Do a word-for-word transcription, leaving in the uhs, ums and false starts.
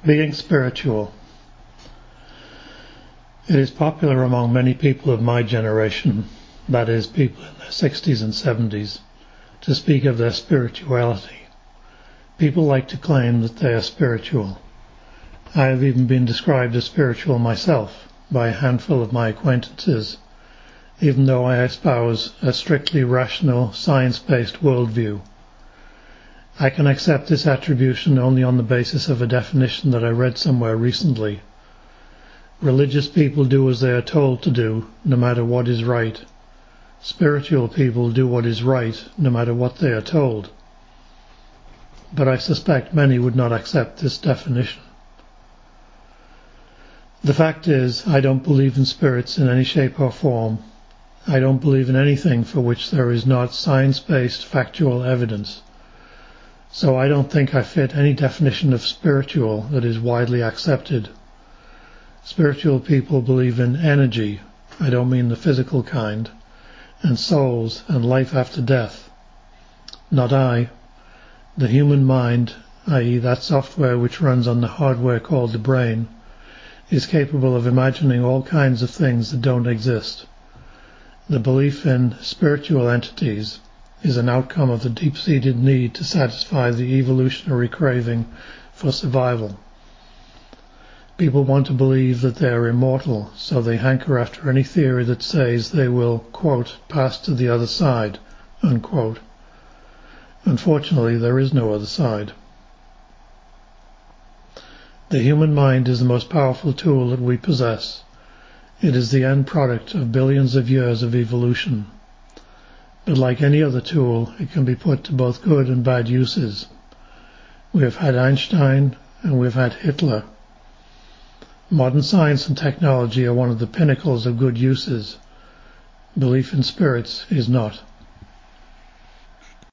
Being spiritual. It is popular among many people of my generation, that is, people in their sixties and seventies, to speak of their spirituality. People like to claim that they are spiritual. I have even been described as spiritual myself by a handful of my acquaintances, even though I espouse a strictly rational, science-based worldview. I can accept this attribution only on the basis of a definition that I read somewhere recently. Religious people do as they are told to do, no matter what is right. Spiritual people do what is right, no matter what they are told. But I suspect many would not accept this definition. The fact is, I don't believe in spirits in any shape or form. I don't believe in anything for which there is not science-based factual evidence. So I don't think I fit any definition of spiritual that is widely accepted. Spiritual people believe in energy, I don't mean the physical kind, and souls and life after death. Not I. The human mind, that is that software which runs on the hardware called the brain, is capable of imagining all kinds of things that don't exist. The belief in spiritual entities is an outcome of the deep-seated need to satisfy the evolutionary craving for survival. People want to believe that they are immortal, so they hanker after any theory that says they will, quote, pass to the other side, unquote. Unfortunately, there is no other side. The human mind is the most powerful tool that we possess. It is the end product of billions of years of evolution. But like any other tool, it can be put to both good and bad uses. We have had Einstein and we have had Hitler. Modern science and technology are one of the pinnacles of good uses. Belief in spirits is not.